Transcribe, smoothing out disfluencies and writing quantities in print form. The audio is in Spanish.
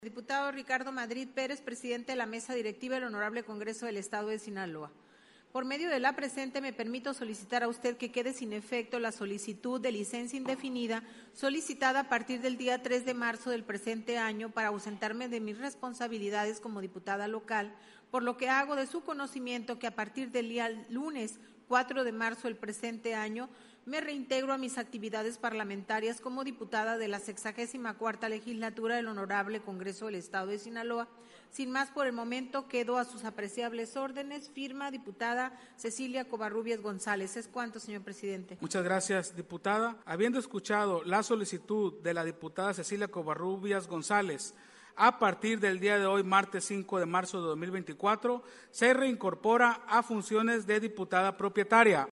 Diputado Ricardo Madrid Pérez, presidente de la mesa directiva del Honorable Congreso del Estado de Sinaloa. Por medio de la presente me permito solicitar a usted que quede sin efecto la solicitud de licencia indefinida solicitada a partir del día 3 de marzo del presente año para ausentarme de mis responsabilidades como diputada local, por lo que hago de su conocimiento que a partir del día lunes 4 de marzo del presente año me reintegro a mis actividades parlamentarias como diputada de la 64ª legislatura del Honorable Congreso del Estado de Sinaloa. Sin más por el momento, quedo a sus apreciables órdenes. Firma diputada Cecilia Covarrubias González. Es cuanto, señor presidente. Muchas gracias, diputada. Habiendo escuchado la solicitud de la diputada Cecilia Covarrubias González, a partir del día de hoy, martes 5 de marzo de 2024, se reincorpora a funciones de diputada propietaria.